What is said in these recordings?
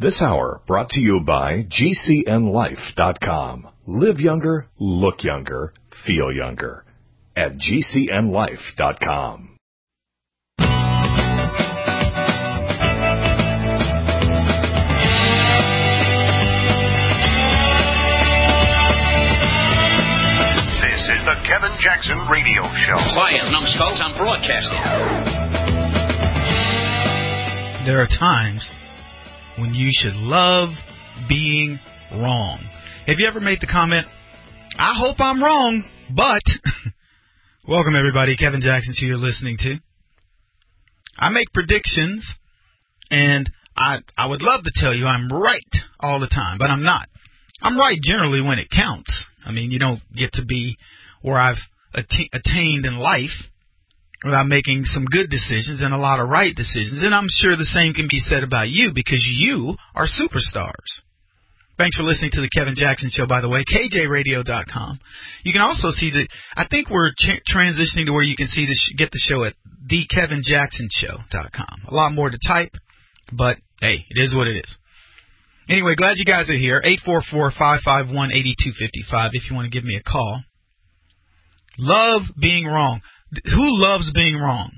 This hour brought to you by GCNLife.com. Live younger, look younger, feel younger. At GCNLife.com. This is the Kevin Jackson Radio Show. Quiet, numbskulls, I'm broadcasting. There are times when you should love being wrong. Have you ever made the comment, I hope I'm wrong, but... Welcome, everybody. Kevin Jackson, who you're listening to. I make predictions, and I would love to tell you I'm right all the time, but I'm not. I'm right generally when it counts. I mean, you don't get to be where I've attained in life without making some good decisions and a lot of right decisions. And I'm sure the same can be said about you because you are superstars. Thanks for listening to the Kevin Jackson Show, by the way, KJRadio.com. You can also see I think we're transitioning to where you can see get the show at thekevinjacksonshow.com. A lot more to type, but hey, it is what it is. Anyway, glad you guys are here. 844-551-8255 if you want to give me a call. Love being wrong. Who loves being wrong?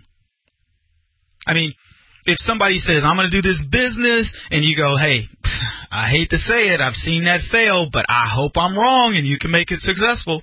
I mean, if somebody says, I'm going to do this business, and you go, hey, I hate to say it, I've seen that fail, but I hope I'm wrong and you can make it successful.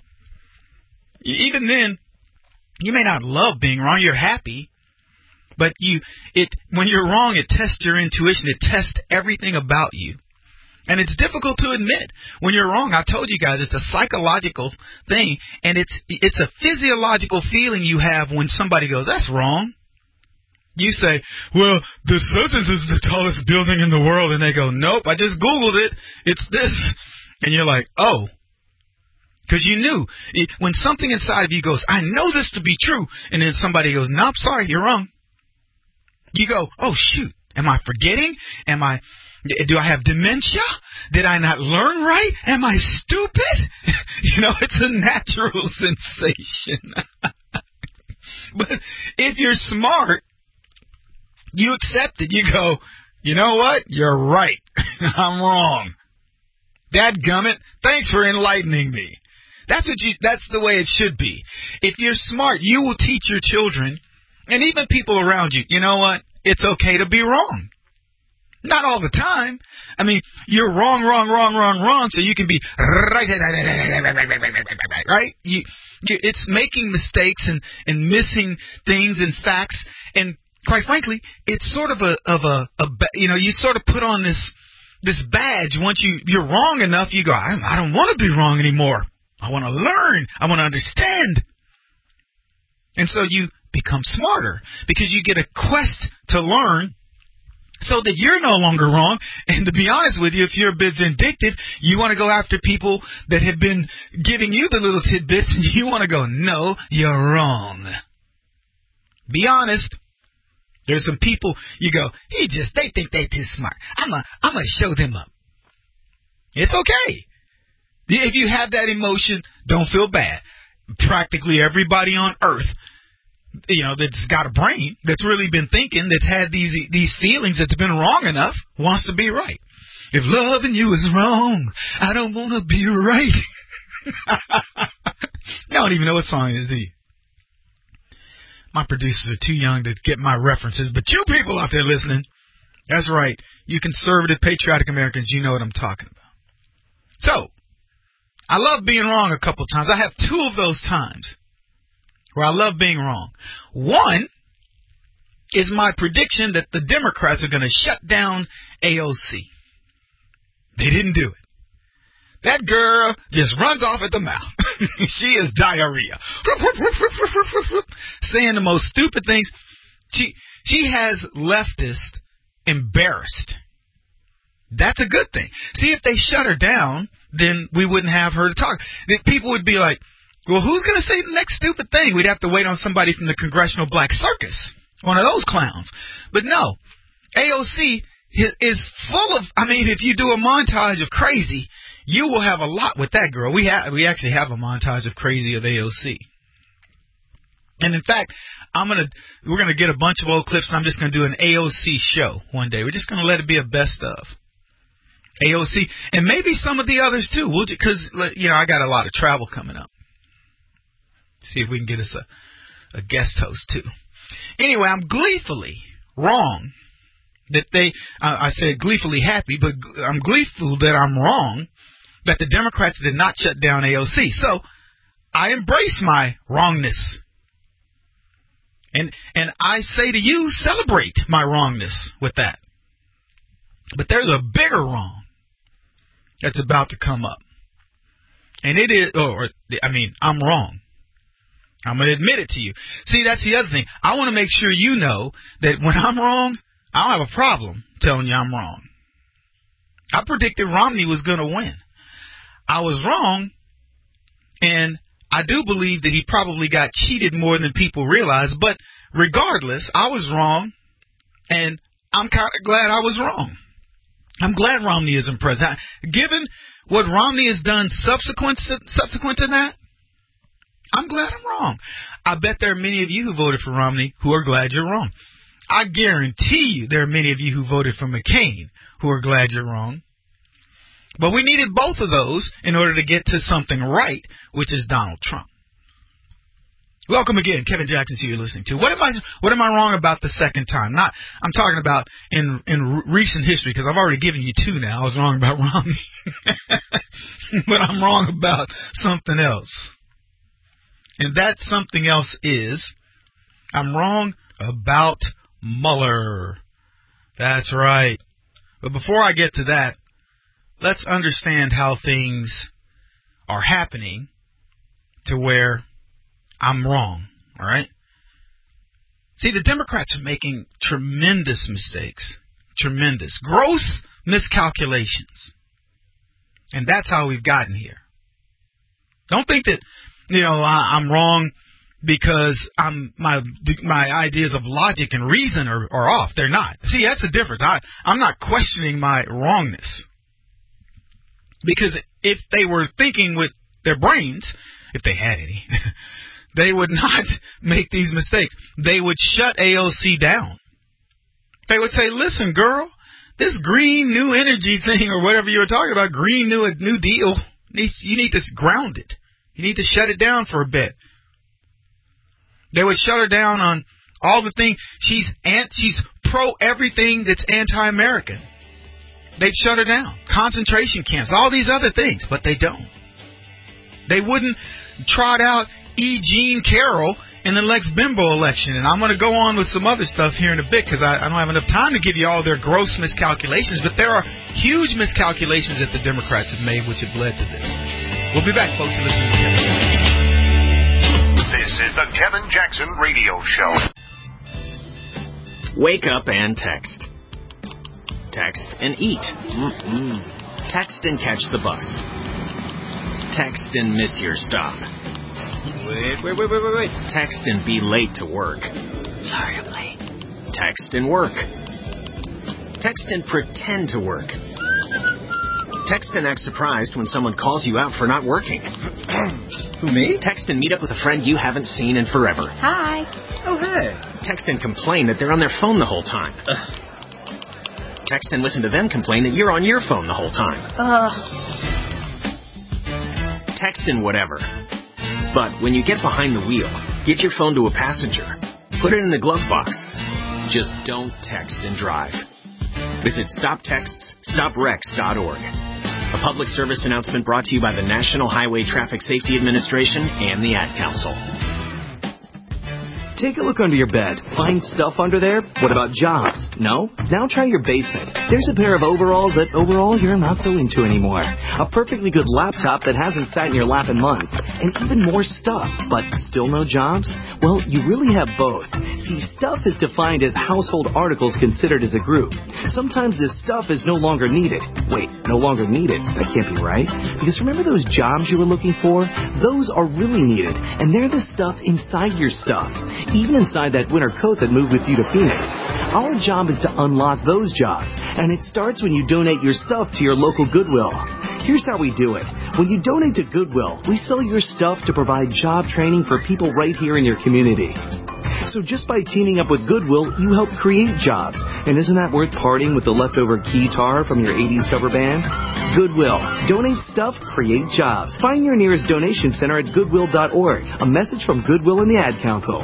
Even then, you may not love being wrong, you're happy, but when you're wrong, it tests your intuition, it tests everything about you. And it's difficult to admit when you're wrong. I told you guys it's a psychological thing, and it's a physiological feeling you have when somebody goes, that's wrong. You say, well, the Susans is the tallest building in the world, and they go, nope, I just Googled it. It's this. And you're like, oh. Because you knew. When something inside of you goes, I know this to be true, and then somebody goes, nope, sorry, you're wrong. You go, oh, shoot, am I forgetting? Do I have dementia? Did I not learn right? Am I stupid? It's a natural sensation. But if you're smart, you accept it. You go, you know what? You're right. I'm wrong. Dadgummit, thanks for enlightening me. That's the way it should be. If you're smart, you will teach your children and even people around you, you know what? It's okay to be wrong. Not all the time. I mean, you're wrong, so you can be right. It's making mistakes and missing things and facts, and quite frankly, it's sort of you sort of put on this badge. Once you're wrong enough, you go, I don't want to be wrong anymore. I want to learn. I want to understand. And so you become smarter because you get a quest to learn, so that you're no longer wrong. And to be honest with you, if you're a bit vindictive, you want to go after people that have been giving you the little tidbits, and you want to go, no, you're wrong. Be honest. There's some people, you go, they think they're too smart. I'm going to show them up. It's okay. If you have that emotion, don't feel bad. Practically everybody on earth, that's got a brain, that's really been thinking, that's had these feelings, that's been wrong enough, wants to be right. If loving you is wrong, I don't want to be right. I don't even know what song it is. My producers are too young to get my references, but you people out there listening, that's right. You conservative, patriotic Americans, you know what I'm talking about. So, I love being wrong a couple times. I have two of those times where I love being wrong. One is my prediction that the Democrats are going to shut down AOC. They didn't do it. That girl just runs off at the mouth. She is diarrhea. Saying the most stupid things. She has leftists embarrassed. That's a good thing. See, if they shut her down, then we wouldn't have her to talk. People would be like, well, who's going to say the next stupid thing? We'd have to wait on somebody from the Congressional Black Circus, one of those clowns. But no, AOC is full of, if you do a montage of crazy, you will have a lot with that girl. We actually have a montage of crazy of AOC. And in fact, we're gonna get a bunch of old clips, and I'm just gonna do an AOC show one day. We're just gonna let it be a best of. AOC, and maybe some of the others too. Because I got a lot of travel coming up. See if we can get us a guest host too. Anyway, I'm gleefully wrong that I said gleefully happy, but I'm gleeful that I'm wrong that the Democrats did not shut down AOC. So I embrace my wrongness. And I say to you, celebrate my wrongness with that. But there's a bigger wrong that's about to come up. And it is, I'm wrong. I'm going to admit it to you. See, that's the other thing. I want to make sure you know that when I'm wrong, I don't have a problem telling you I'm wrong. I predicted Romney was going to win. I was wrong, and I do believe that he probably got cheated more than people realize. But regardless, I was wrong, and I'm kind of glad I was wrong. I'm glad Romney isn't president. Given what Romney has done subsequent to that, I'm glad I'm wrong. I bet there are many of you who voted for Romney who are glad you're wrong. I guarantee you there are many of you who voted for McCain who are glad you're wrong. But we needed both of those in order to get to something right, which is Donald Trump. Welcome again, Kevin Jackson, who you're listening to. What am I wrong about the second time? I'm talking about in recent history, because I've already given you two now. I was wrong about Romney. But I'm wrong about something else. And that something else is, I'm wrong about Mueller. That's right. But before I get to that, let's understand how things are happening to where I'm wrong, all right? See, the Democrats are making tremendous mistakes, tremendous, gross miscalculations. And that's how we've gotten here. Don't think that, I'm wrong because my ideas of logic and reason are off. They're not. See, that's the difference. I'm not questioning my wrongness. Because if they were thinking with their brains, if they had any, they would not make these mistakes. They would shut AOC down. They would say, listen, girl, this green new energy thing or whatever you were talking about, green new deal, you need to ground it. You need to shut it down for a bit. They would shut her down on all the things. She's pro everything that's anti-American. They'd shut her down. Concentration camps, all these other things, but they don't. They wouldn't trot out E. Jean Carroll in the Lex Bimbo election. And I'm going to go on with some other stuff here in a bit because I don't have enough time to give you all their gross miscalculations, but there are huge miscalculations that the Democrats have made which have led to this. We'll be back, folks. You're listening to Kevin Jackson. This is the Kevin Jackson Radio Show. Wake up and text. Text and eat. Text and catch the bus. Text and miss your stop. Wait. Text and be late to work. Sorry, I'm late. Text and work. Text and pretend to work. Text and act surprised when someone calls you out for not working. Who, me? Text and meet up with a friend you haven't seen in forever. Hi. Oh, hey. Text and complain that they're on their phone the whole time. Text and listen to them complain that you're on your phone the whole time. Text and whatever. But when you get behind the wheel, give your phone to a passenger. Put it in the glove box. Just don't text and drive. Visit StopTextsStopWrecks.org. A public service announcement brought to you by the National Highway Traffic Safety Administration and the Ad Council. Take a look under your bed. Find stuff under there? What about jobs? No? Now try your basement. There's a pair of overalls that overall you're not so into anymore. A perfectly good laptop that hasn't sat in your lap in months. And even more stuff, but still no jobs? Well, you really have both. See, stuff is defined as household articles considered as a group. Sometimes this stuff is no longer needed. Wait, no longer needed? That can't be right. Because remember those jobs you were looking for? Those are really needed. And they're the stuff inside your stuff. Even inside that winter coat that moved with you to Phoenix. Our job is to unlock those jobs, and it starts when you donate your stuff to your local Goodwill. Here's how we do it. When you donate to Goodwill, we sell your stuff to provide job training for people right here in your community. So just by teaming up with Goodwill, you help create jobs. And isn't that worth parting with the leftover guitar from your 80s cover band? Goodwill. Donate stuff, create jobs. Find your nearest donation center at goodwill.org. A message from Goodwill and the Ad Council.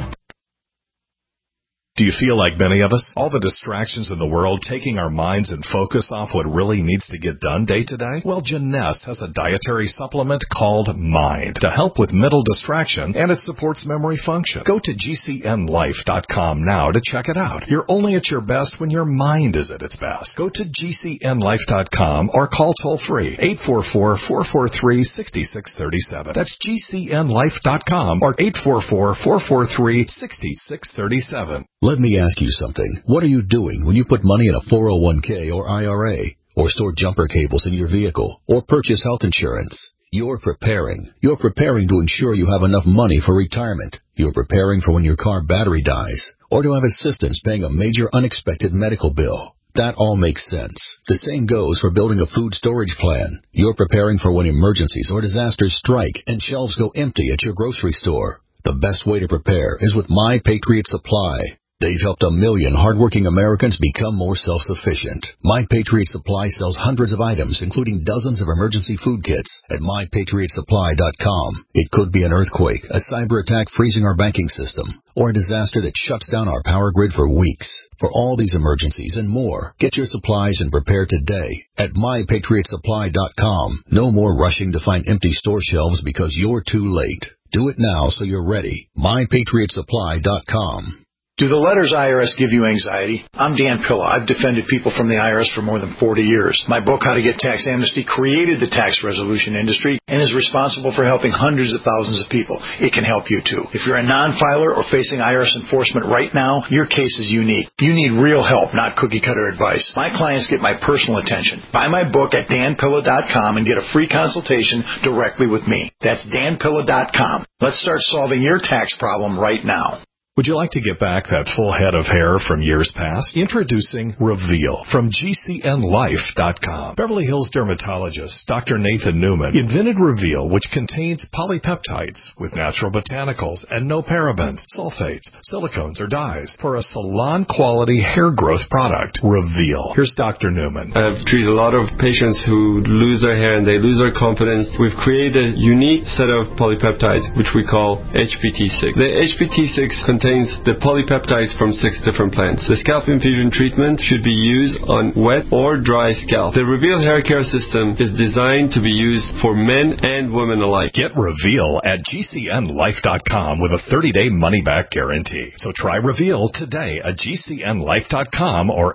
Do you feel like many of us? All the distractions in the world taking our minds and focus off what really needs to get done day to day? Well, Jeunesse has a dietary supplement called Mind to help with mental distraction, and it supports memory function. Go to GCNlife.com now to check it out. You're only at your best when your mind is at its best. Go to GCNlife.com or call toll-free 844-443-6637. That's GCNlife.com or 844-443-6637. Let me ask you something. What are you doing when you put money in a 401k or IRA, or store jumper cables in your vehicle, or purchase health insurance? You're preparing. You're preparing to ensure you have enough money for retirement. You're preparing for when your car battery dies, or to have assistance paying a major unexpected medical bill. That all makes sense. The same goes for building a food storage plan. You're preparing for when emergencies or disasters strike and shelves go empty at your grocery store. The best way to prepare is with My Patriot Supply. They've helped 1 million hardworking Americans become more self-sufficient. My Patriot Supply sells hundreds of items, including dozens of emergency food kits at MyPatriotSupply.com. It could be an earthquake, a cyber attack freezing our banking system, or a disaster that shuts down our power grid for weeks. For all these emergencies and more, get your supplies and prepare today at MyPatriotSupply.com. No more rushing to find empty store shelves because you're too late. Do it now so you're ready. MyPatriotSupply.com. Do the letters IRS give you anxiety? I'm Dan Pilla. I've defended people from the IRS for more than 40 years. My book, How to Get Tax Amnesty, created the tax resolution industry and is responsible for helping hundreds of thousands of people. It can help you, too. If you're a non-filer or facing IRS enforcement right now, your case is unique. You need real help, not cookie-cutter advice. My clients get my personal attention. Buy my book at danpilla.com and get a free consultation directly with me. That's danpilla.com. Let's start solving your tax problem right now. Would you like to get back that full head of hair from years past? Introducing Reveal from GCNlife.com. Beverly Hills dermatologist Dr. Nathan Newman invented Reveal, which contains polypeptides with natural botanicals and no parabens, sulfates, silicones, or dyes for a salon-quality hair growth product. Reveal. Here's Dr. Newman. I've treated a lot of patients who lose their hair and they lose their confidence. We've created a unique set of polypeptides, which we call HPT6. The HPT6 contains the polypeptides from 6 different plants. The scalp infusion treatment should be used on wet or dry scalp. The Reveal hair care system is designed to be used for men and women alike. Get Reveal at GCNlife.com with a 30-day money-back guarantee. So try Reveal today at GCNlife.com or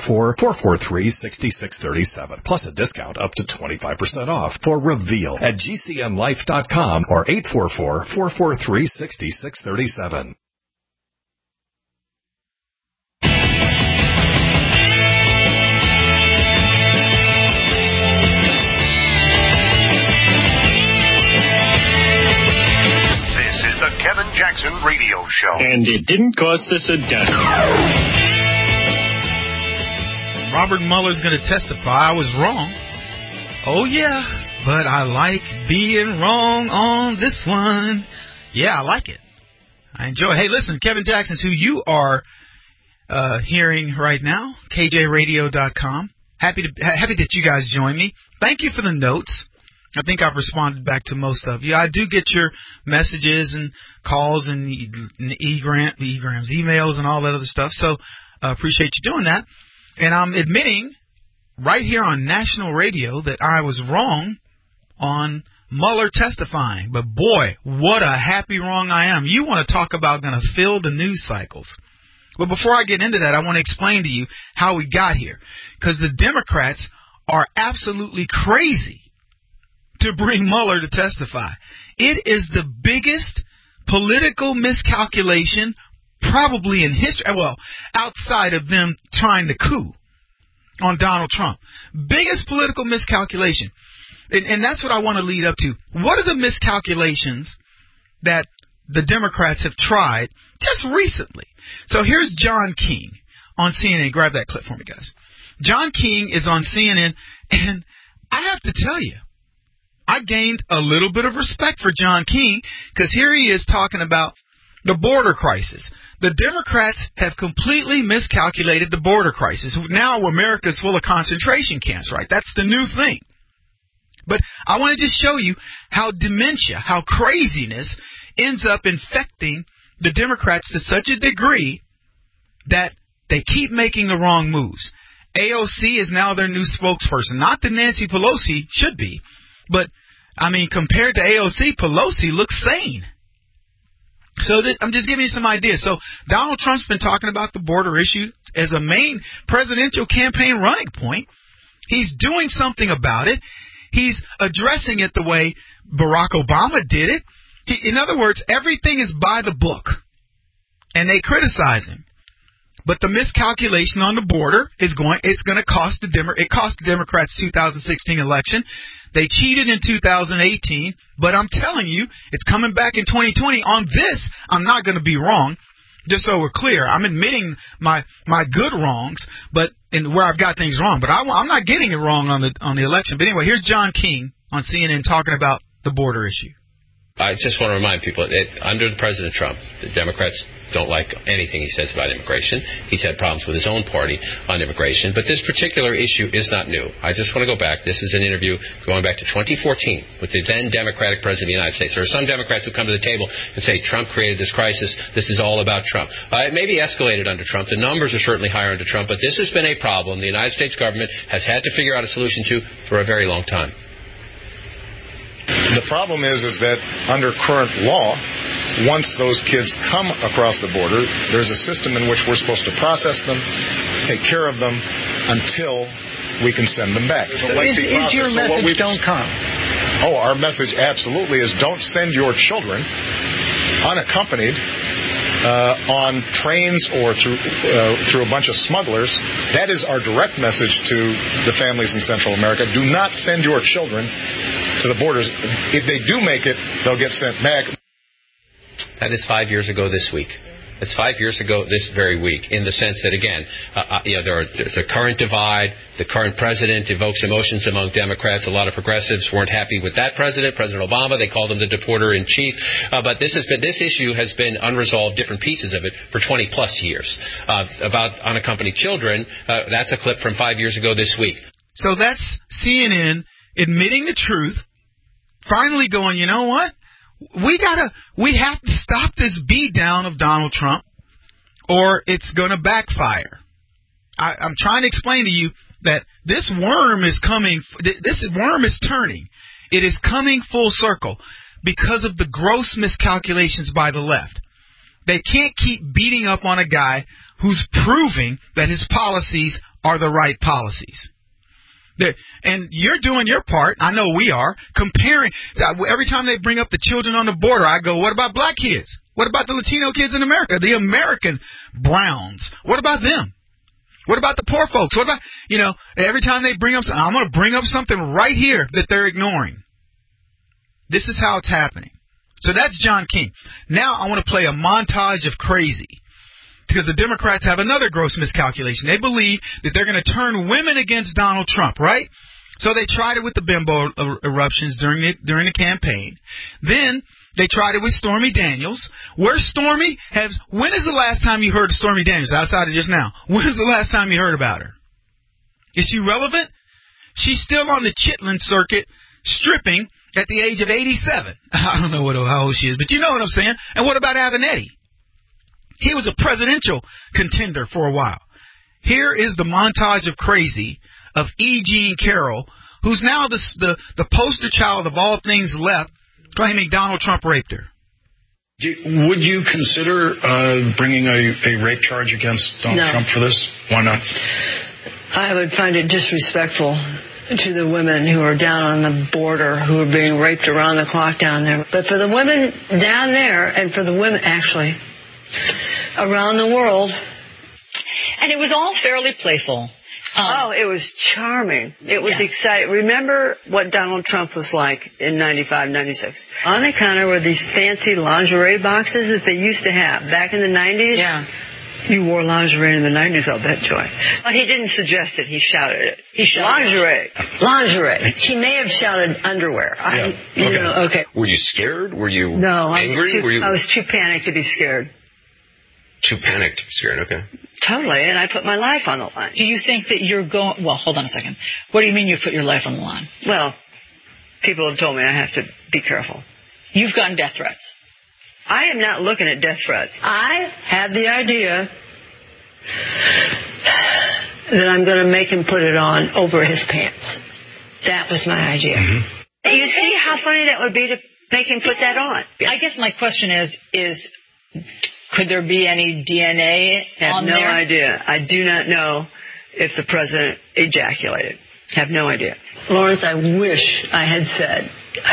844-443-6637. Plus a discount up to 25% off for Reveal at GCNlife.com or 844-443-6637. Kevin Jackson Radio Show. And it didn't cost us a dime. Robert Mueller's going to testify I was wrong. Oh, yeah, but I like being wrong on this one. Yeah, I like it. I enjoy it. Hey, listen, Kevin Jackson's who you are hearing right now, KJRadio.com. Happy that you guys join me. Thank you for the notes. I think I've responded back to most of you. I do get your messages and calls and emails and all that other stuff, so I appreciate you doing that. And I'm admitting right here on national radio that I was wrong on Mueller testifying. But, boy, what a happy wrong I am. You want to talk about going to fill the news cycles. But before I get into that, I want to explain to you how we got here, because the Democrats are absolutely crazy to bring Mueller to testify. It is the biggest political miscalculation probably in history. Well, outside of them trying to coup on Donald Trump. Biggest political miscalculation. And that's what I want to lead up to. What are the miscalculations that the Democrats have tried just recently? So here's John King on CNN. Grab that clip for me, guys. John King is on CNN, and I have to tell you, I gained a little bit of respect for John King, because here he is talking about The border crisis. The Democrats have completely miscalculated the border crisis. Now America's full of concentration camps, right? That's the new thing. But I want to just show you how dementia, how craziness ends up infecting the Democrats to such a degree that they keep making the wrong moves. AOC is now their new spokesperson. Not that Nancy Pelosi should be, but, I mean, compared to AOC, Pelosi looks sane. So I'm just giving you some ideas. So Donald Trump's been talking about the border issue as a main presidential campaign running point. He's doing something about it. He's addressing it the way Barack Obama did it. In other words, everything is by the book, and they criticize him. But the miscalculation on the border it's going to cost it cost the Democrats' 2016 election. They cheated in 2018, but I'm telling you, it's coming back in 2020. On this, I'm not going to be wrong. Just so we're clear, I'm admitting my good wrongs, but in where I've got things wrong. But I'm not getting it wrong on the election. But anyway, here's John King on CNN talking about the border issue. I just want to remind people that under President Trump, the Democrats don't like anything he says about immigration. He's had problems with his own party on immigration. But this particular issue is not new. I just want to go back. This is an interview going back to 2014 with the then Democratic President of the United States. There are some Democrats who come to the table and say Trump created this crisis. This is all about Trump. It may be escalated under Trump. The numbers are certainly higher under Trump. But this has been a problem the United States government has had to figure out a solution to for a very long time. The problem is that under current law, once those kids come across the border, there's a system in which we're supposed to process them, take care of them, until we can send them back. So is your message don't come? Oh, our message absolutely is don't send your children unaccompanied on trains or through a bunch of smugglers. That is our direct message to the families in Central America. Do not send your children to the borders. If they do make it, they'll get sent back. That is 5 years ago this week. It's 5 years ago this very week, in the sense that, again, there's a current divide. The current president evokes emotions among Democrats. A lot of progressives weren't happy with that president, President Obama. They called him the deporter-in-chief. But this issue has been unresolved, different pieces of it, for 20-plus years. About unaccompanied children, that's a clip from 5 years ago this week. So that's CNN admitting the truth, finally going, you know what? We have to stop this beat down of Donald Trump, or it's going to backfire. I'm trying to explain to you that this worm is coming. This worm is turning. It is coming full circle because of the gross miscalculations by the left. They can't keep beating up on a guy who's proving that his policies are the right policies. And you're doing your part. I know we are. Comparing. Every time they bring up the children on the border, I go, what about black kids? What about the Latino kids in America? The American browns. What about them? What about the poor folks? What about, every time they bring up something, I'm going to bring up something right here that they're ignoring. This is how it's happening. So that's John King. Now I want to play a montage of crazy. Because the Democrats have another gross miscalculation. They believe that they're going to turn women against Donald Trump, right? So they tried it with the bimbo eruptions during the campaign. Then they tried it with Stormy Daniels. When is the last time you heard of Stormy Daniels outside of just now? When is the last time you heard about her? Is she relevant? She's still on the Chitlin circuit stripping at the age of 87. I don't know how old she is, but you know what I'm saying. And what about Avenatti? He was a presidential contender for a while. Here is the montage of crazy of E. Jean Carroll, who's now the poster child of all things left, claiming Donald Trump raped her. Would you consider bringing a rape charge against Donald Trump for this? Why not? I would find it disrespectful to the women who are down on the border, who are being raped around the clock down there. But for the women down there, and for the women, actually, around the world. And it was all fairly playful. It was charming. It was exciting. Remember what Donald Trump was like in 95, 96? On the counter were these fancy lingerie boxes that they used to have back in the 90s. Yeah. You wore lingerie in the 90s, I'll bet, Joy. Well, he didn't suggest it. He shouted it. He shouted lingerie. He may have shouted underwear. Okay. Were you scared? Were you angry? I was too panicked to be scared. Too panicked to be scared, okay. Totally, and I put my life on the line. Do you think that you're going... Well, hold on a second. What do you mean you put your life on the line? Well, people have told me I have to be careful. You've gotten death threats. I am not looking at death threats. I had the idea that I'm going to make him put it on over his pants. That was my idea. Mm-hmm. You see how funny that would be to make him put that on? I guess my question is could there be any DNA on there? I have no idea. I do not know if the president ejaculated. Have no idea. Lawrence, I wish I had said,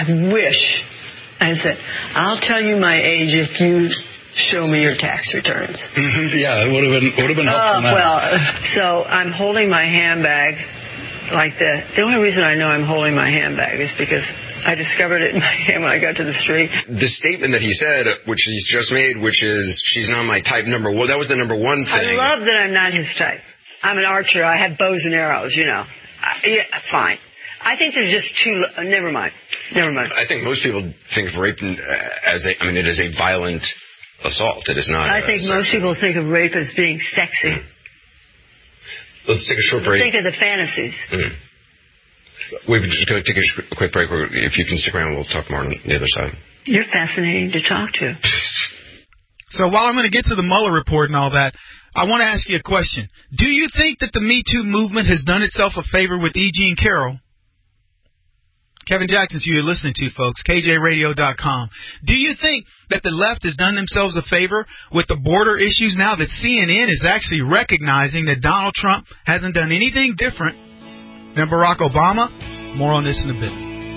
I'll tell you my age if you show me your tax returns. Yeah, it would have been helpful now. Well, so I'm holding my handbag like that. The only reason I know I'm holding my handbag is because I discovered it in my hand when I got to the street. The statement that he said, which he's just made, which is, she's not my type, number one, that was the number one thing. I love that I'm not his type. I'm an archer. I have bows and arrows, fine. I think there's just too... Never mind. I think most people think of rape it is a violent assault. It is not. I think most people think of rape as being sexy. Let's take a short break. Think of the fantasies. We're just going to take a quick break. If you can stick around, we'll talk more on the other side. You're fascinating to talk to. So while I'm going to get to the Mueller report and all that, I want to ask you a question. Do you think that the Me Too movement has done itself a favor with E. Jean Carroll? Kevin Jackson, you're listening to, folks, KJRadio.com. Do you think that the left has done themselves a favor with the border issues now that CNN is actually recognizing that Donald Trump hasn't done anything different than Barack Obama? More on this in a bit.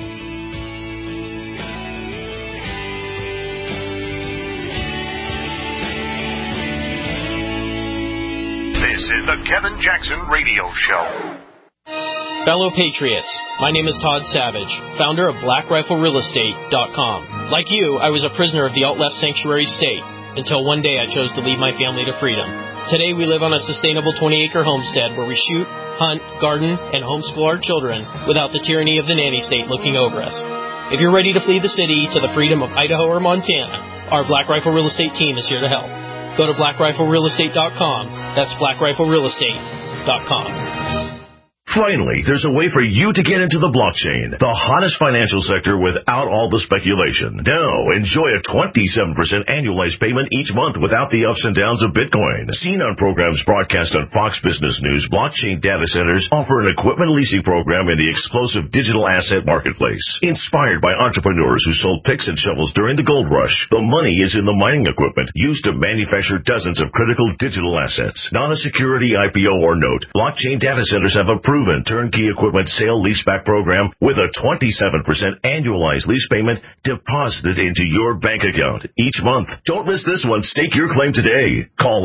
This is the Kevin Jackson Radio Show. Fellow Patriots, my name is Todd Savage, founder of BlackRifleRealEstate.com. Like you, I was a prisoner of the alt-left sanctuary state until one day I chose to lead my family to freedom. Today we live on a sustainable 20-acre homestead where we shoot, hunt, garden, and homeschool our children without the tyranny of the nanny state looking over us. If you're ready to flee the city to the freedom of Idaho or Montana, our Black Rifle Real Estate team is here to help. Go to BlackRifleRealEstate.com. That's BlackRifleRealEstate.com. Finally, there's a way for you to get into the blockchain, the hottest financial sector without all the speculation. Now, enjoy a 27% annualized payment each month without the ups and downs of Bitcoin. Seen on programs broadcast on Fox Business News, blockchain data centers offer an equipment leasing program in the explosive digital asset marketplace. Inspired by entrepreneurs who sold picks and shovels during the gold rush, the money is in the mining equipment used to manufacture dozens of critical digital assets. Not a security IPO or note. Blockchain data centers have a proven turnkey equipment sale leaseback program with a 27% annualized lease payment deposited into your bank account each month. Don't miss this one. Stake your claim today. Call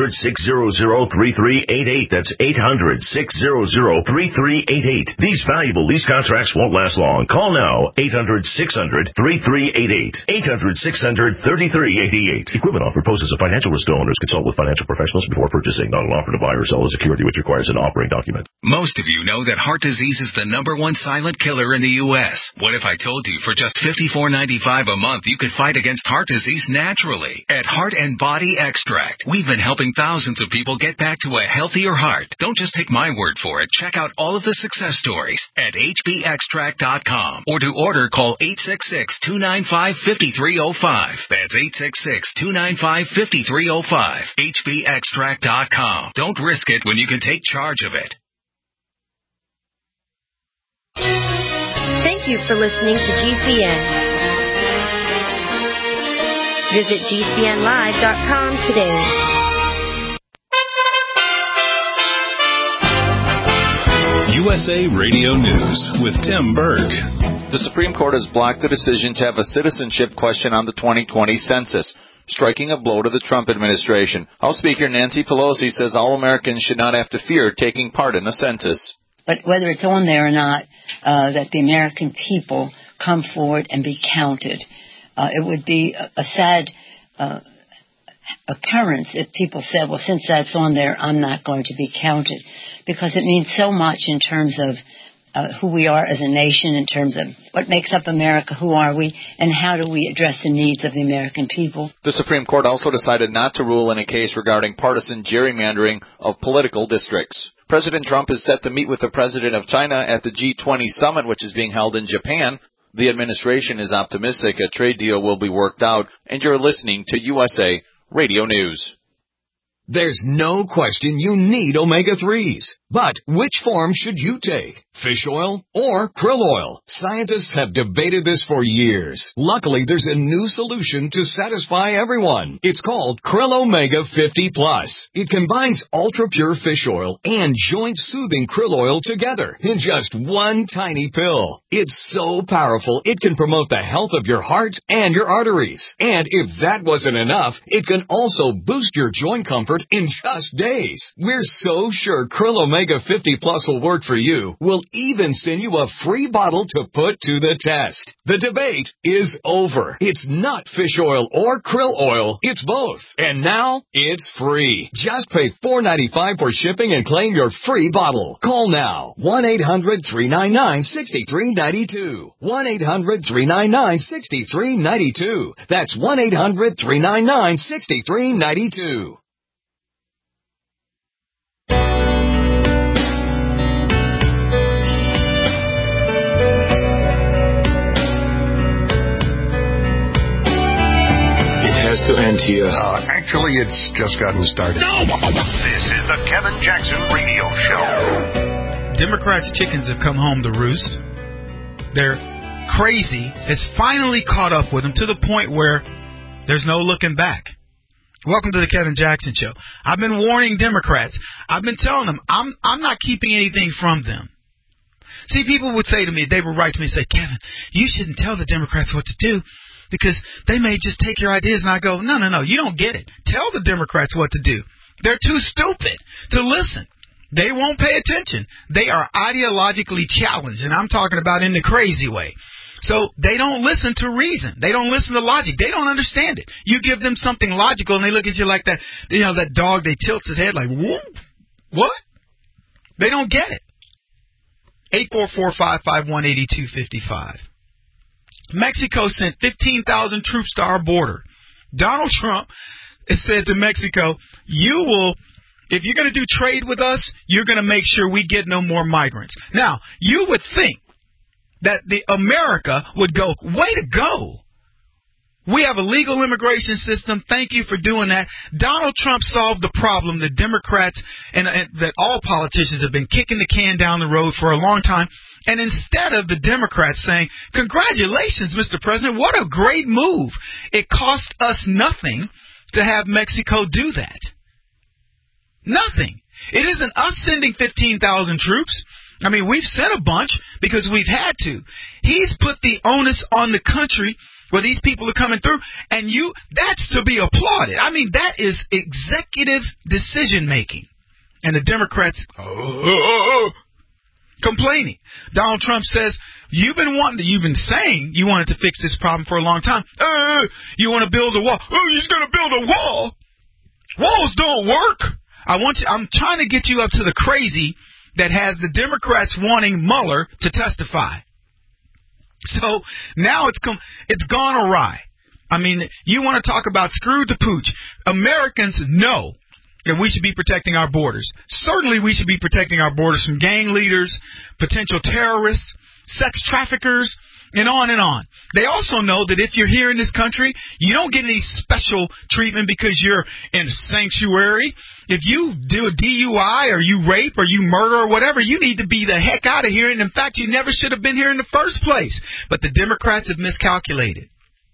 800-600-3388. That's 800-600-3388. These valuable lease contracts won't last long. Call now. 800-600-3388. 800-600-3388. Equipment offer poses a financial risk to owners. Consult with financial professionals before purchasing. Not an offer to buy or sell a security which requires an offering document. Most of you know that heart disease is the #1 silent killer in the U.S. What if I told you for just $54.95 a month you could fight against heart disease naturally? At Heart and Body Extract, we've been helping thousands of people get back to a healthier heart. Don't just take my word for it. Check out all of the success stories at hbextract.com. Or to order, call 866-295-5305. That's 866-295-5305. hbextract.com. Don't risk it when you can take charge of it. Thank you for listening to GCN. Visit GCNlive.com today. USA Radio News with Tim Berg. The Supreme Court has blocked the decision to have a citizenship question on the 2020 census, striking a blow to the Trump administration. House Speaker Nancy Pelosi says all Americans should not have to fear taking part in a census. But whether it's on there or not, that the American people come forward and be counted. It would be a sad occurrence if people said, well, since that's on there, I'm not going to be counted. Because it means so much in terms of who we are as a nation, in terms of what makes up America, who are we, and how do we address the needs of the American people. The Supreme Court also decided not to rule in a case regarding partisan gerrymandering of political districts. President Trump is set to meet with the president of China at the G20 summit, which is being held in Japan. The administration is optimistic a trade deal will be worked out, and you're listening to USA Radio News. There's no question you need omega-3s. But which form should you take? Fish oil or krill oil? Scientists have debated this for years. Luckily, there's a new solution to satisfy everyone. It's called Krill Omega 50 Plus. It combines ultra-pure fish oil and joint-soothing krill oil together in just one tiny pill. It's so powerful, it can promote the health of your heart and your arteries. And if that wasn't enough, it can also boost your joint comfort in just days. We're so sure Krill Omega 50 Plus will work for you. We'll even send you a free bottle to put to the test. The debate is over. It's not fish oil or krill oil. It's both. And now, it's free. Just pay $4.95 for shipping and claim your free bottle. Call now. 1-800-399-6392. 1-800-399-6392. That's 1-800-399-6392. Has to end here. Actually, it's just gotten started. This is the Kevin Jackson Radio Show. Democrats' chickens have come home to roost. They're crazy has finally caught up with them to the point where there's no looking back. Welcome to the Kevin Jackson Show. I've been warning Democrats. I've been telling them I'm not keeping anything from them. See, people would say to me, they would write to me and say, Kevin, you shouldn't tell the Democrats what to do, because they may just take your ideas. And I go, no, you don't get it. Tell the Democrats what to do. They're too stupid to listen. They won't pay attention. They are ideologically challenged, and I'm talking about in the crazy way. So they don't listen to reason. They don't listen to logic. They don't understand it. You give them something logical, and they look at you like that, that dog, they tilts his head like, whoop, what? They don't get it. 844-551-8255. Mexico sent 15,000 troops to our border. Donald Trump has said to Mexico, if you're going to do trade with us, you're going to make sure we get no more migrants. Now, you would think that America would go, way to go. We have a legal immigration system. Thank you for doing that. Donald Trump solved the problem that Democrats and that all politicians have been kicking the can down the road for a long time. And instead of the Democrats saying, congratulations, Mr. President, what a great move. It cost us nothing to have Mexico do that. Nothing. It isn't us sending 15,000 troops. I mean, we've sent a bunch because we've had to. He's put the onus on the country where these people are coming through, and that's to be applauded. I mean, that is executive decision-making. And the Democrats complaining. Donald Trump says, you've been saying you wanted to fix this problem for a long time. You want to build a wall. He's going to build a wall. Walls don't work. I'm trying to get you up to the crazy that has the Democrats wanting Mueller to testify. So now it's gone awry. I mean, you want to talk about screw the pooch. Americans know that we should be protecting our borders. Certainly we should be protecting our borders from gang leaders, potential terrorists, sex traffickers, and on and on. They also know that if you're here in this country, you don't get any special treatment because you're in a sanctuary. If you do a DUI or you rape or you murder or whatever, you need to be the heck out of here. And in fact, you never should have been here in the first place. But the Democrats have miscalculated.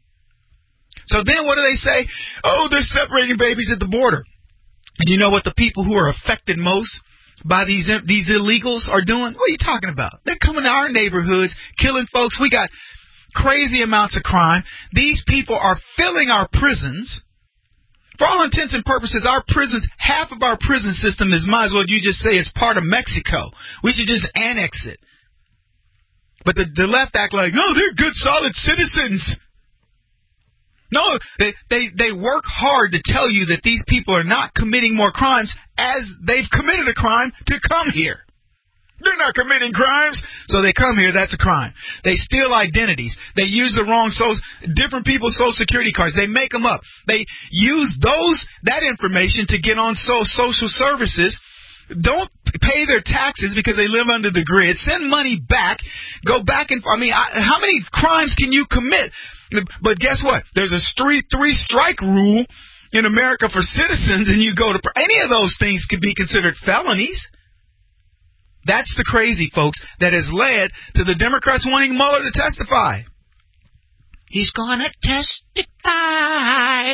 So then what do they say? Oh, they're separating babies at the border. And you know what the people who are affected most by these illegals are doing? What are you talking about? They're coming to our neighborhoods, killing folks. We got crazy amounts of crime. These people are filling our prisons. For all intents and purposes, our prisons, half of our prison system is, might as well you just say it's part of Mexico. We should just annex it. But the left act like, no, they're good, solid citizens. No, they work hard to tell you that these people are not committing more crimes as they've committed a crime to come here. They're not committing crimes, so they come here, that's a crime. They steal identities. They use the wrong different people's social security cards. They make them up. They use that information to get on social services. Don't pay their taxes because they live under the grid. Send money back. Go back and, how many crimes can you commit? But guess what? There's a three-strike rule in America for citizens, and you go to, any of those things could be considered felonies. That's the crazy, folks, that has led to the Democrats wanting Mueller to testify. He's going to testify.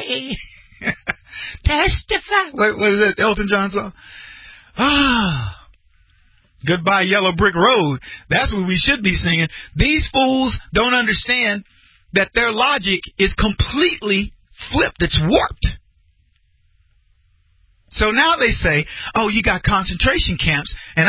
Testify. What is that, Elton John song? Goodbye, Yellow Brick Road. That's what we should be singing. These fools don't understand that their logic is completely flipped. It's warped. So now they say, oh, you got concentration camps, and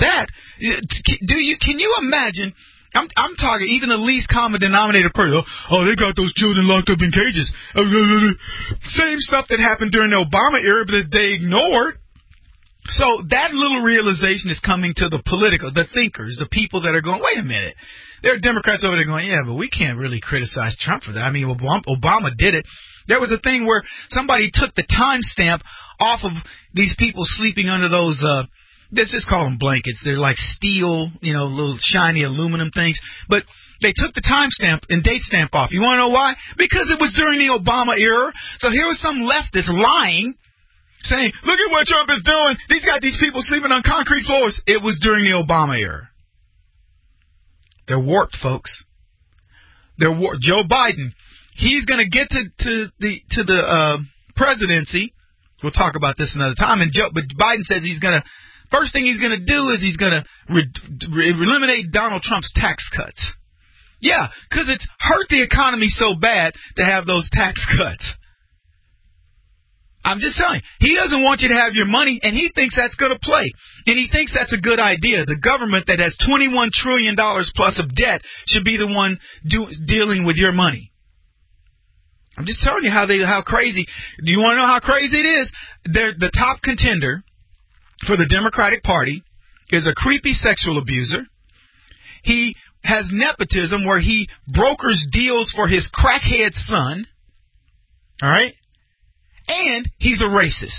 can you imagine? I'm talking even the least common denominator person. Oh, they got those children locked up in cages. Same stuff that happened during the Obama era, but they ignored. So that little realization is coming to the thinkers, the people that are going, wait a minute. There are Democrats over there going, yeah, but we can't really criticize Trump for that. I mean, Obama did it. There was a thing where somebody took the timestamp off of these people sleeping under those, let's just call them blankets. They're like steel, little shiny aluminum things. But they took the timestamp and date stamp off. You want to know why? Because it was during the Obama era. So here was some leftist lying, saying, look at what Trump is doing. He's got these people sleeping on concrete floors. It was during the Obama era. They're warped, folks. They're warped. Joe Biden, he's going to get to the presidency. We'll talk about this another time. But Biden says first thing he's going to do is he's going to eliminate Donald Trump's tax cuts. Yeah, because it's hurt the economy so bad to have those tax cuts. I'm just telling you, he doesn't want you to have your money, and he thinks that's going to play. And he thinks that's a good idea. The government that has $21 trillion plus of debt should be the one dealing with your money. I'm just telling you how crazy. Do you want to know how crazy it is? The top contender for the Democratic Party is a creepy sexual abuser. He has nepotism where he brokers deals for his crackhead son. All right? And he's a racist.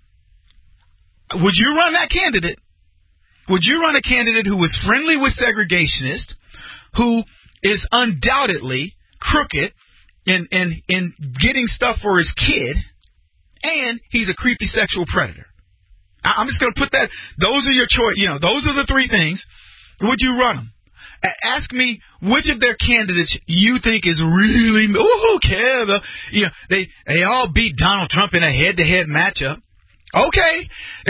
Would you run that candidate? Would you run a candidate who was friendly with segregationists, who is undoubtedly crooked in getting stuff for his kid, and he's a creepy sexual predator? I'm just going to put that. Those are your choice. Those are the three things. Would you run them? Ask me which of their candidates you think is really. Who cares? They all beat Donald Trump in a head-to-head matchup. Okay.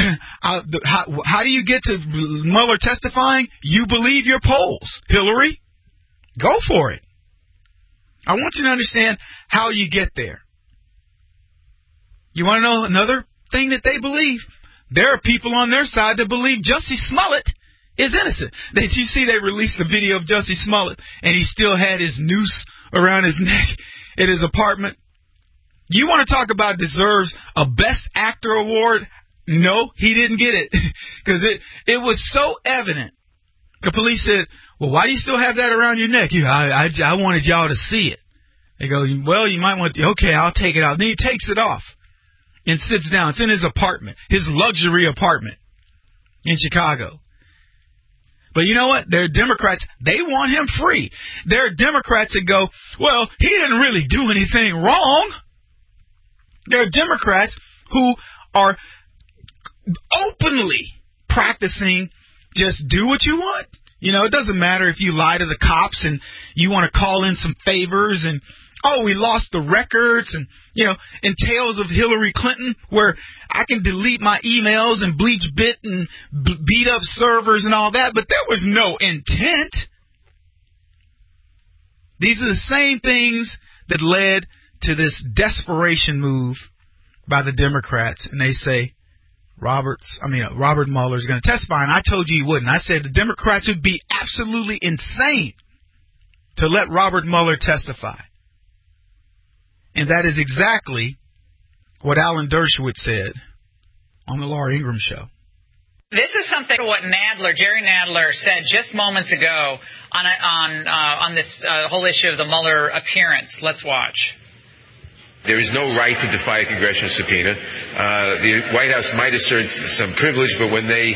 How do you get to Mueller testifying? You believe your polls, Hillary. Go for it. I want you to understand how you get there. You want to know another thing that they believe? There are people on their side that believe Jussie Smollett is innocent. Did you see they released the video of Jussie Smollett and he still had his noose around his neck at his apartment? You want to talk about deserves a Best Actor award? No, he didn't get it because it was so evident. The police said, well, why do you still have that around your neck? I wanted y'all to see it. They go, well, you might want to, okay, I'll take it out. Then he takes it off and sits down. It's in his apartment, his luxury apartment in Chicago. But you know what? There are Democrats, they want him free. There are Democrats that go, well, he didn't really do anything wrong. There are Democrats who are openly practicing just do what you want. It doesn't matter if you lie to the cops and you want to call in some favors and, we lost the records and, in tales of Hillary Clinton where I can delete my emails and bleach bit and beat up servers and all that, but there was no intent. These are the same things that led to this desperation move by the Democrats, and they say Robert Mueller is going to testify, and I told you he wouldn't. I said the Democrats would be absolutely insane to let Robert Mueller testify. And that is exactly what Alan Dershowitz said on the Laura Ingraham Show. This is something what Jerry Nadler, said just moments ago on this whole issue of the Mueller appearance. Let's watch. There is no right to defy a congressional subpoena. The White House might assert some privilege, but when they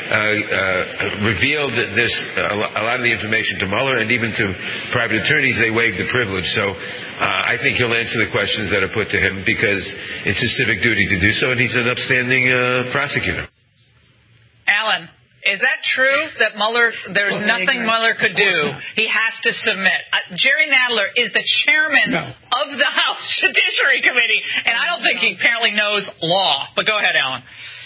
revealed a lot of the information to Mueller and even to private attorneys, they waived the privilege. So I think he'll answer the questions that are put to him because it's his civic duty to do so, and he's an upstanding prosecutor. Alan, is that true that there's nothing Mueller could do? He has to submit. Jerry Nadler is the chairman of the House Judiciary Committee, and I don't think he apparently knows law. But go ahead, Alan.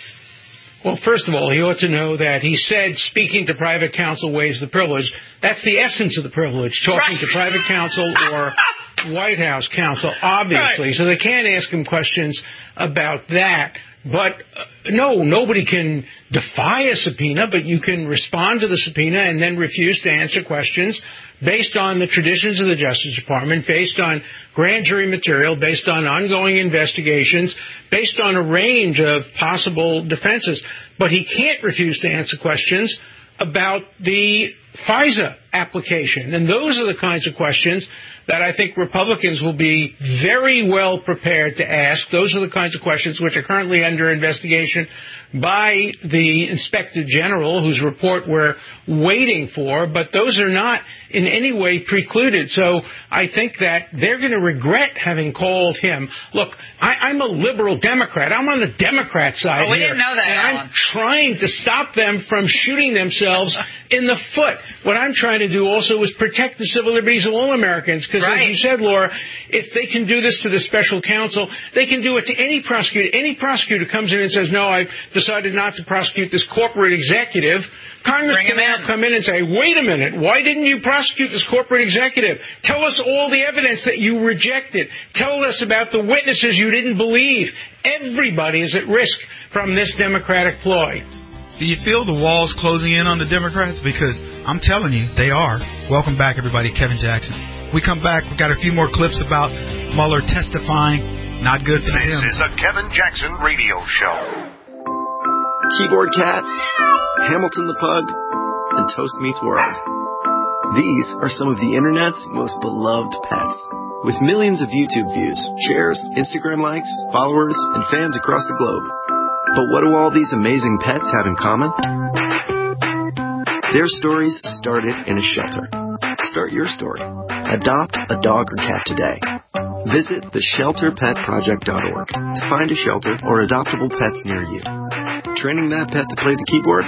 Well, first of all, he ought to know that he said speaking to private counsel waives the privilege. That's the essence of the privilege, talking to private counsel or White House counsel, obviously. Right. So they can't ask him questions about that. But no, nobody can defy a subpoena, but you can respond to the subpoena and then refuse to answer questions based on the traditions of the Justice Department, based on grand jury material, based on ongoing investigations, based on a range of possible defenses. But he can't refuse to answer questions about the FISA application. And those are the kinds of questions that I think Republicans will be very well prepared to ask. Those are the kinds of questions which are currently under investigation by the Inspector General, whose report we're waiting for, but those are not in any way precluded. So I think that they're going to regret having called him. Look, I'm a liberal Democrat. I'm on the Democrat side here. We didn't know that, and Alan. I'm trying to stop them from shooting themselves in the foot. What I'm trying to do also is protect the civil liberties of all Americans, because as you said, Laura, if they can do this to the special counsel, they can do it to any prosecutor. Any prosecutor comes in and says, no, I've decided not to prosecute this corporate executive. Congress can now come in and say, wait a minute, why didn't you prosecute this corporate executive? Tell us all the evidence that you rejected. Tell us about the witnesses you didn't believe. Everybody is at risk from this Democratic ploy. Do you feel the walls closing in on the Democrats? Because I'm telling you, they are. Welcome back, everybody. Kevin Jackson. We come back. We've got a few more clips about Mueller testifying. Not good for him. This is the Kevin Jackson Radio Show. Keyboard Cat, Hamilton the Pug, and Toast Meets World. These are some of the Internet's most beloved pets. With millions of YouTube views, shares, Instagram likes, followers, and fans across the globe. But what do all these amazing pets have in common? Their stories started in a shelter. Start your story. Adopt a dog or cat today. Visit theshelterpetproject.org to find a shelter or adoptable pets near you. Training that pet to play the keyboard?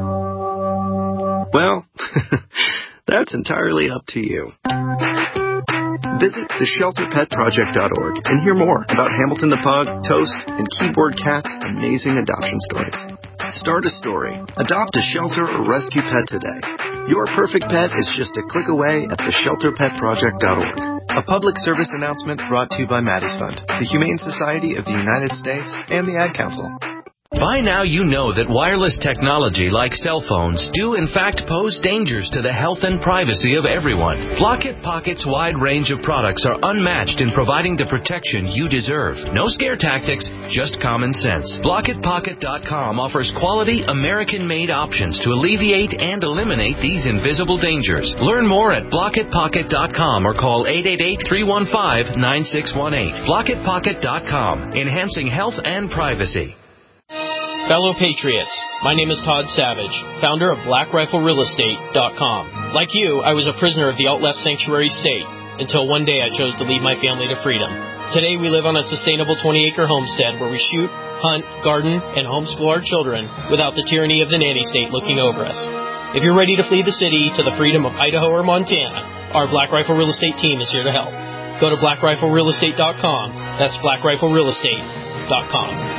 Well, that's entirely up to you. Visit theshelterpetproject.org and hear more about Hamilton the Pug, Toast, and Keyboard Cat's amazing adoption stories. Start a story. Adopt a shelter or rescue pet today. Your perfect pet is just a click away at theshelterpetproject.org. A public service announcement brought to you by Maddie's Fund, the Humane Society of the United States, and the Ad Council. By now you know that wireless technology like cell phones do in fact pose dangers to the health and privacy of everyone. Blockit Pocket's wide range of products are unmatched in providing the protection you deserve. No scare tactics, just common sense. BlockitPocket.com offers quality American-made options to alleviate and eliminate these invisible dangers. Learn more at BlockitPocket.com or call 888-315-9618. BlockitPocket.com, enhancing health and privacy. Fellow Patriots, my name is Todd Savage, founder of BlackRifleRealEstate.com. Like you, I was a prisoner of the alt-left sanctuary state until one day I chose to lead my family to freedom. Today we live on a sustainable 20-acre homestead where we shoot, hunt, garden, and homeschool our children without the tyranny of the nanny state looking over us. If you're ready to flee the city to the freedom of Idaho or Montana, our Black Rifle Real Estate team is here to help. Go to BlackRifleRealEstate.com. That's BlackRifleRealEstate.com.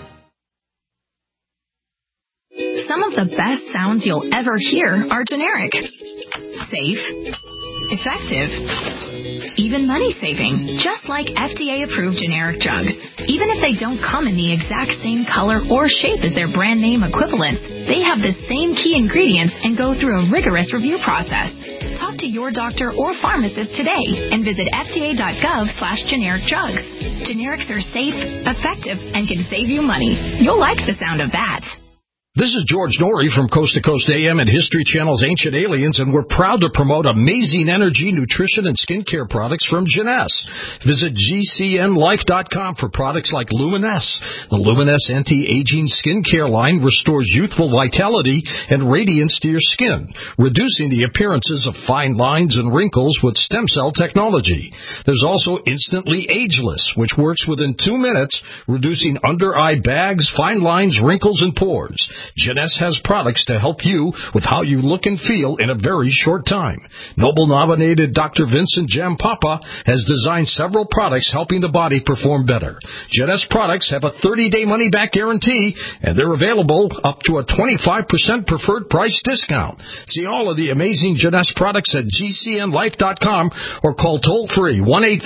Some of the best sounds you'll ever hear are generic. Safe. Effective. Even money-saving, just like FDA-approved generic drugs. Even if they don't come in the exact same color or shape as their brand name equivalent, they have the same key ingredients and go through a rigorous review process. Talk to your doctor or pharmacist today and visit FDA.gov/generic drugs. Generics are safe, effective, and can save you money. You'll like the sound of that. This is George Norrie from Coast to Coast AM and History Channel's Ancient Aliens, and we're proud to promote amazing energy, nutrition, and skincare products from Jeunesse. Visit GCNlife.com for products like Luminesse. The Luminesse anti-aging skincare line restores youthful vitality and radiance to your skin, reducing the appearances of fine lines and wrinkles with stem cell technology. There's also Instantly Ageless, which works within 2 minutes, reducing under-eye bags, fine lines, wrinkles, and pores. Jeunesse has products to help you with how you look and feel in a very short time. Nobel-nominated Dr. Vincent Jampapa has designed several products helping the body perform better. Jeunesse products have a 30-day money-back guarantee, and they're available up to a 25% preferred price discount. See all of the amazing Jeunesse products at GCNlife.com or call toll-free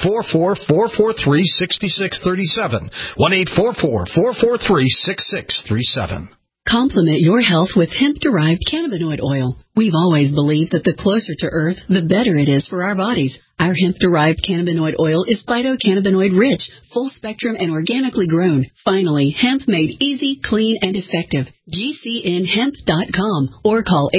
1-844-443-6637, 1-844-443-6637. Complement your health with hemp-derived cannabinoid oil. We've always believed that the closer to Earth, the better it is for our bodies. Our hemp-derived cannabinoid oil is phytocannabinoid-rich, full-spectrum, and organically grown. Finally, hemp made easy, clean, and effective. GCNhemp.com or call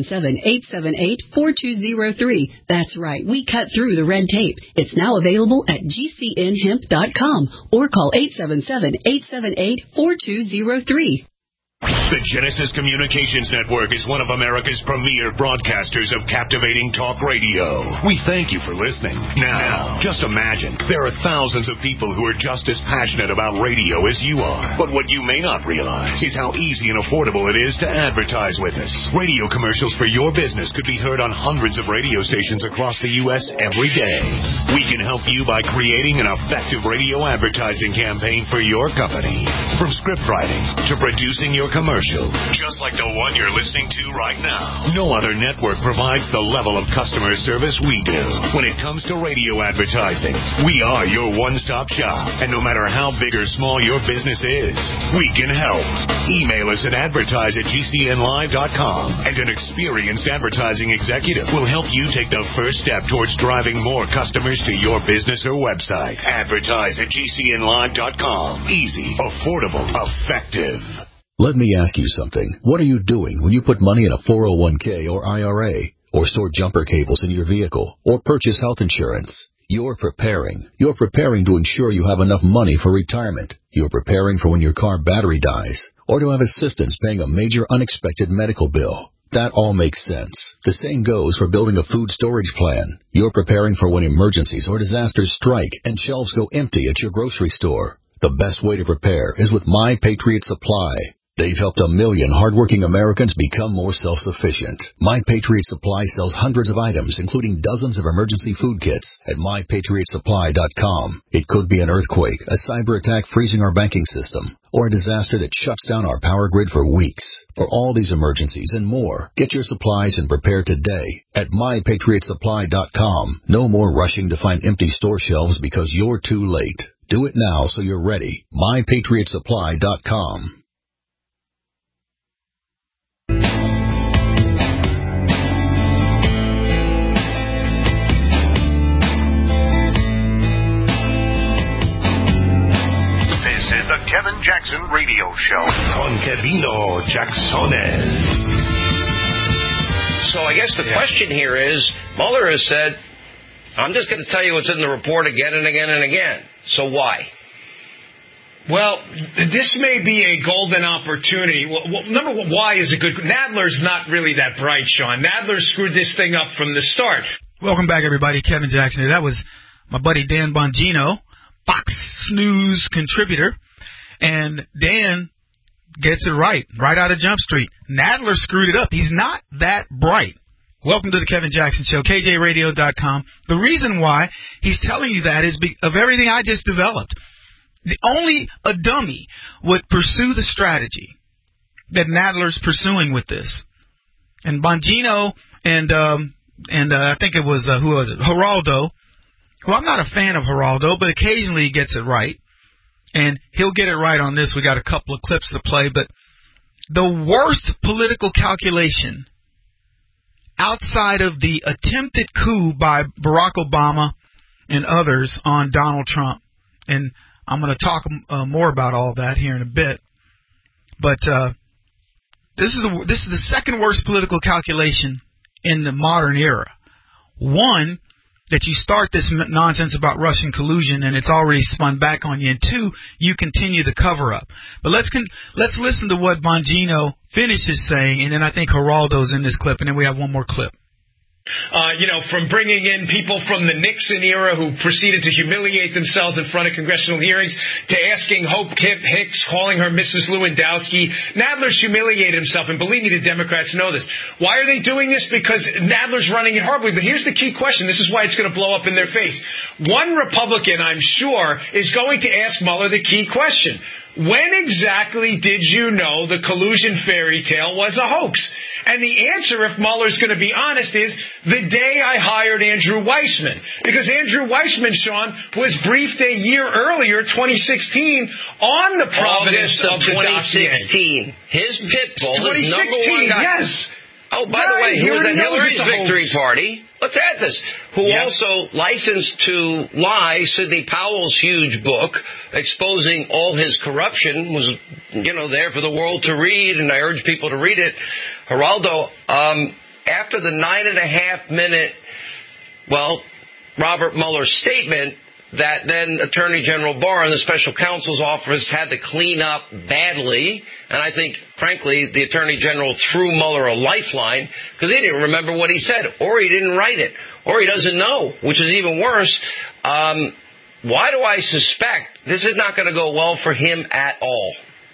877-878-4203. That's right, we cut through the red tape. It's now available at GCNhemp.com or call 877-878-4203. The Genesis Communications Network is one of America's premier broadcasters of captivating talk radio. We thank you for listening. Now, just imagine, there are thousands of people who are just as passionate about radio as you are. But what you may not realize is how easy and affordable it is to advertise with us. Radio commercials for your business could be heard on hundreds of radio stations across the U.S. every day. We can help you by creating an effective radio advertising campaign for your company. From script writing to producing your commercial, just like the one you're listening to right now. No other network provides the level of customer service we do. When it comes to radio advertising, we are your one-stop shop. And no matter how big or small your business is, we can help. Email us at advertise@gcnlive.com, and an experienced advertising executive will help you take the first step towards driving more customers to your business or website. Advertise@gcnlive.com. Easy, affordable, effective. Let me ask you something. What are you doing when you put money in a 401k or IRA, or store jumper cables in your vehicle, or purchase health insurance? You're preparing. You're preparing to ensure you have enough money for retirement. You're preparing for when your car battery dies, or to have assistance paying a major unexpected medical bill. That all makes sense. The same goes for building a food storage plan. You're preparing for when emergencies or disasters strike and shelves go empty at your grocery store. The best way to prepare is with My Patriot Supply. They've helped 1 million hardworking Americans become more self-sufficient. My Patriot Supply sells hundreds of items, including dozens of emergency food kits at MyPatriotSupply.com. It could be an earthquake, a cyber attack freezing our banking system, or a disaster that shuts down our power grid for weeks. For all these emergencies and more, get your supplies and prepare today at MyPatriotSupply.com. No more rushing to find empty store shelves because you're too late. Do it now so you're ready. MyPatriotSupply.com. The Kevin Jackson Radio Show. Con Kevino Jacksones. So I guess the question here is, Mueller has said, I'm just going to tell you what's in the report again and again and again. So why? Well, this may be a golden opportunity. Well, number one, why is a good... Nadler's not really that bright, Sean. Nadler screwed this thing up from the start. Welcome back, everybody. Kevin Jackson here. That was my buddy Dan Bongino, Fox News contributor. And Dan gets it right out of Jump Street. Nadler screwed it up. He's not that bright. Welcome to the Kevin Jackson Show, KJRadio.com. The reason why he's telling you that is of everything I just developed. Only a dummy would pursue the strategy that Nadler's pursuing with this. And Bongino and I think it was, who was it? Geraldo. Well, I'm not a fan of Geraldo, but occasionally he gets it right. And he'll get it right on this. We got a couple of clips to play, but the worst political calculation outside of the attempted coup by Barack Obama and others on Donald Trump, and I'm going to talk more about all that here in a bit, but this is the second worst political calculation in the modern era. One, that you start this nonsense about Russian collusion and it's already spun back on you, and two, you continue the cover-up. But let's listen to what Bongino finishes saying, and then I think Geraldo's in this clip, and then we have one more clip. From bringing in people from the Nixon era who proceeded to humiliate themselves in front of congressional hearings, to asking Hope Hicks, calling her Mrs. Lewandowski. Nadler's humiliated himself, and believe me, the Democrats know this. Why are they doing this? Because Nadler's running it horribly. But here's the key question. This is why it's going to blow up in their face. One Republican, I'm sure, is going to ask Mueller the key question. When exactly did you know the collusion fairy tale was a hoax? And the answer, if Mueller's going to be honest, is the day I hired Andrew Weissman. Because Andrew Weissman, Sean, was briefed a year earlier, 2016, on the provenance of the 2016. His pit bull is number one guy. Yes. Oh, by the way, he was at Hillary's victory party. Let's add this. Who also licensed to lie Sidney Powell's huge book exposing all his corruption, was, there for the world to read, and I urge people to read it. Geraldo, after the 9.5-minute, Robert Mueller statement, that then Attorney General Barr and the special counsel's office had to clean up badly. And I think, frankly, the Attorney General threw Mueller a lifeline because he didn't remember what he said, or he didn't write it, or he doesn't know, which is even worse. Why do I suspect this is not going to go well for him at all?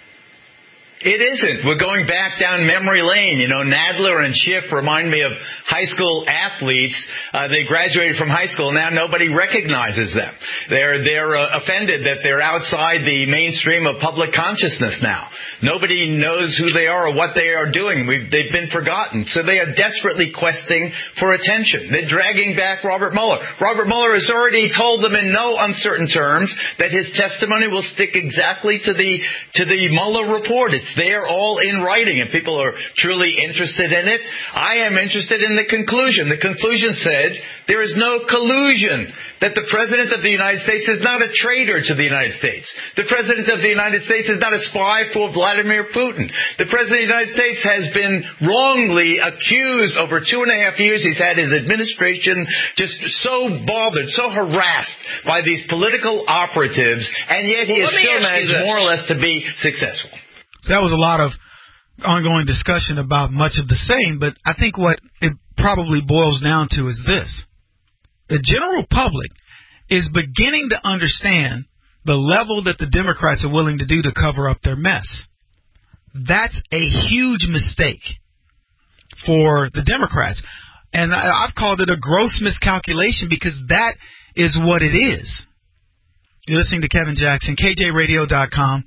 It isn't. We're going back down memory lane. Nadler and Schiff remind me of high school athletes. They graduated from high school. Now nobody recognizes them. They're offended that they're outside the mainstream of public consciousness now. Nobody knows who they are or what they are doing. They've been forgotten. So they are desperately questing for attention. They're dragging back Robert Mueller. Robert Mueller has already told them in no uncertain terms that his testimony will stick exactly to the Mueller report. It's there all in writing, and people are truly interested in it. I am interested in the conclusion. The conclusion said there is no collusion, that the President of the United States is not a traitor to the United States. The President of the United States is not a spy for Vladimir Putin. The President of the United States has been wrongly accused over 2.5 years. He's had his administration just so bothered, so harassed by these political operatives, and yet he has still managed more or less to be successful. So that was a lot of ongoing discussion about much of the same, but I think what it probably boils down to is this. The general public is beginning to understand the level that the Democrats are willing to do to cover up their mess. That's a huge mistake for the Democrats. And I've called it a gross miscalculation because that is what it is. You're listening to Kevin Jackson, KJRadio.com,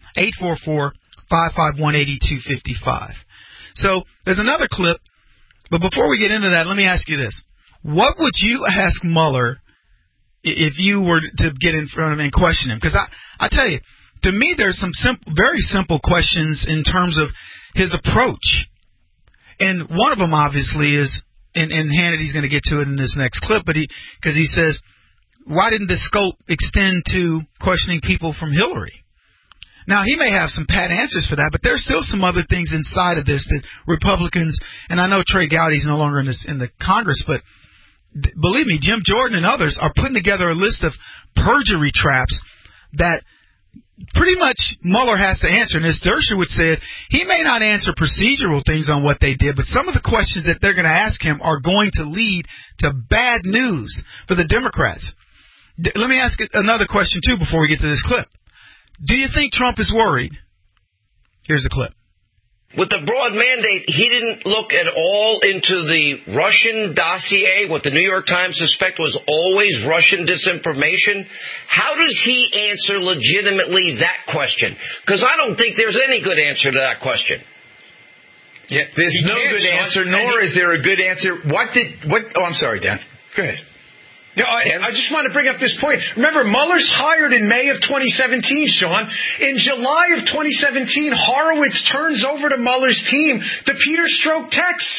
844-551-8255. So there's another clip, but before we get into that, let me ask you this. What would you ask Mueller if you were to get in front of him and question him? Because I tell you, to me, there's some very simple questions in terms of his approach. And one of them, obviously, is, and Hannity's going to get to it in this next clip, but because he says, why didn't the scope extend to questioning people from Hillary? Now, he may have some pat answers for that, but there's still some other things inside of this that Republicans, and I know Trey Gowdy's no longer in the Congress, but believe me, Jim Jordan and others are putting together a list of perjury traps that pretty much Mueller has to answer. And as Dershowitz said, he may not answer procedural things on what they did, but some of the questions that they're going to ask him are going to lead to bad news for the Democrats. Let me ask another question, too, before we get to this clip. Do you think Trump is worried? Here's a clip. With the broad mandate, he didn't look at all into the Russian dossier, what the New York Times suspect was always Russian disinformation. How does he answer legitimately that question? Because I don't think there's any good answer to that question. Yeah, there's no good answer, nor is there a good answer. Oh, I'm sorry, Dan. Go ahead. No, I just want to bring up this point. Remember, Mueller's hired in May of 2017, Sean. In July of 2017, Horowitz turns over to Mueller's team the Peter Strzok texts.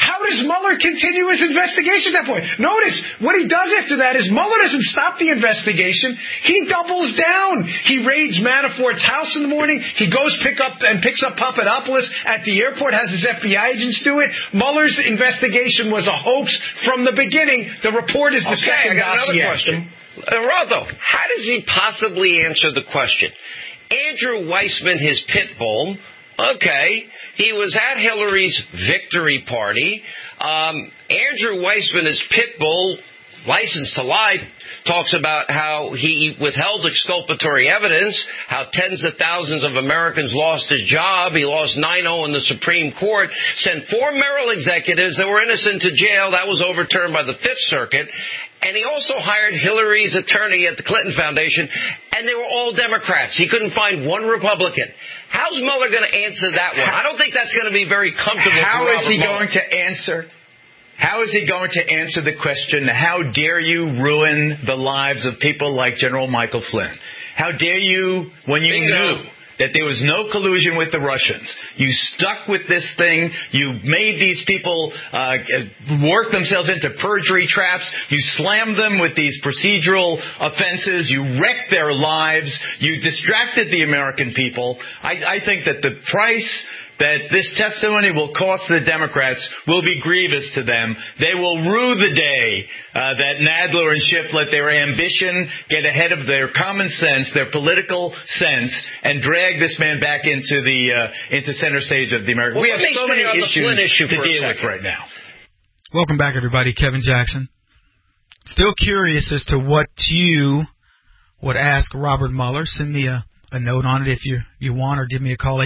How does Mueller continue his investigation at that point? Notice, what he does after that is Mueller doesn't stop the investigation. He doubles down. He raids Manafort's house in the morning. He goes picks up Papadopoulos at the airport, has his FBI agents do it. Mueller's investigation was a hoax from the beginning. The report is the second I got dossier. another question. Raldo, how does he possibly answer the question? Andrew Weissman, his pit bull, okay, he was at Hillary's victory party. Andrew Weissman, his pit bull, license to lie, talks about how he withheld exculpatory evidence, how tens of thousands of Americans lost his job. He lost 9-0 in the Supreme Court, sent 4 Merrill executives that were innocent to jail. That was overturned by the Fifth Circuit. And he also hired Hillary's attorney at the Clinton Foundation, and they were all Democrats. He couldn't find one Republican. How's Mueller going to answer that one? I don't think that's going to be very comfortable. How for is he Robert Mueller. going to answer? How is he going to answer the question, how dare you ruin the lives of people like General Michael Flynn? How dare you, when you knew that there was no collusion with the Russians, you stuck with this thing, you made these people work themselves into perjury traps, you slammed them with these procedural offenses, you wrecked their lives, you distracted the American people. I think that the price that this testimony will cost the Democrats will be grievous to them. They will rue the day that Nadler and Schiff let their ambition get ahead of their common sense, their political sense, and drag this man back into center stage of the American. Well, we have so many issues to deal with right now. Welcome back, everybody. Kevin Jackson. Still curious as to what you would ask Robert Mueller. Send me a note on it if you want, or give me a call,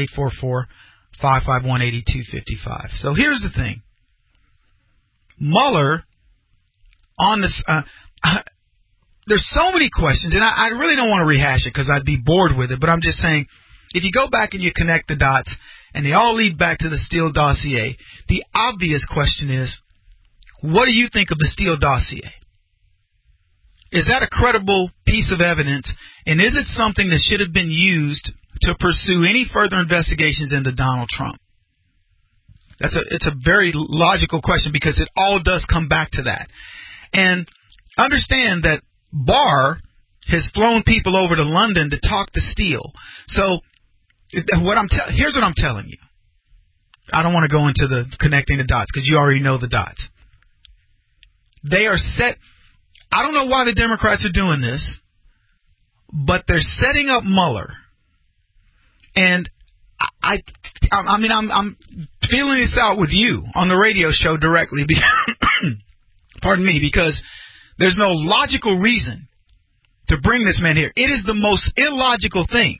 844-551-8255. So here's the thing. Mueller, on this, there's so many questions, and I really don't want to rehash it because I'd be bored with it, but I'm just saying, if you go back and you connect the dots, and they all lead back to the Steele dossier, the obvious question is, what do you think of the Steele dossier? Is that a credible piece of evidence, and is it something that should have been used to pursue any further investigations into Donald Trump? It's a very logical question because it all does come back to that. And understand that Barr has flown people over to London to talk to Steele. So here's what I'm telling you. I don't want to go into the connecting the dots because you already know the dots. They are set. I don't know why the Democrats are doing this, but they're setting up Mueller. And I'm feeling this out with you on the radio show directly. Pardon me, because there's no logical reason to bring this man here. It is the most illogical thing.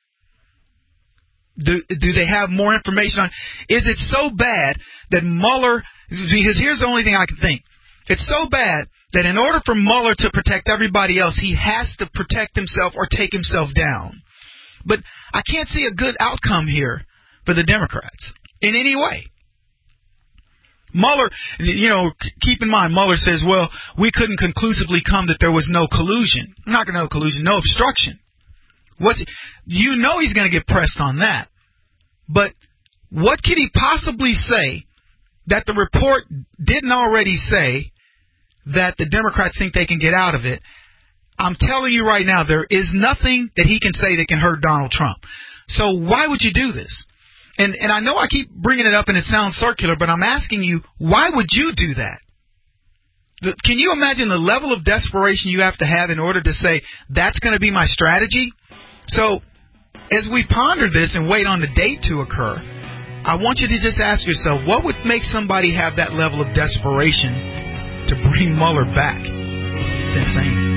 Do they have more information on? Is it so bad that Mueller? Because here's the only thing I can think. It's so bad that in order for Mueller to protect everybody else, he has to protect himself or take himself down. But I can't see a good outcome here for the Democrats in any way. Mueller, keep in mind, Mueller says, well, we couldn't conclusively come that there was no collusion. Not no collusion, no obstruction. He's going to get pressed on that. But what could he possibly say that the report didn't already say that the Democrats think they can get out of it? I'm telling you right now, there is nothing that he can say that can hurt Donald Trump. So why would you do this? And I know I keep bringing it up and it sounds circular, but I'm asking you, why would you do that? Can you imagine the level of desperation you have to have in order to say, that's going to be my strategy? So as we ponder this and wait on the date to occur, I want you to just ask yourself, what would make somebody have that level of desperation to bring Mueller back? It's insane.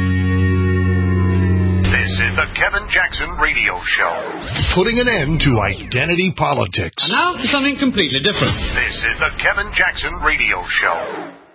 This is the Kevin Jackson Radio Show. Putting an end to identity politics. And now for something completely different. This is the Kevin Jackson Radio Show.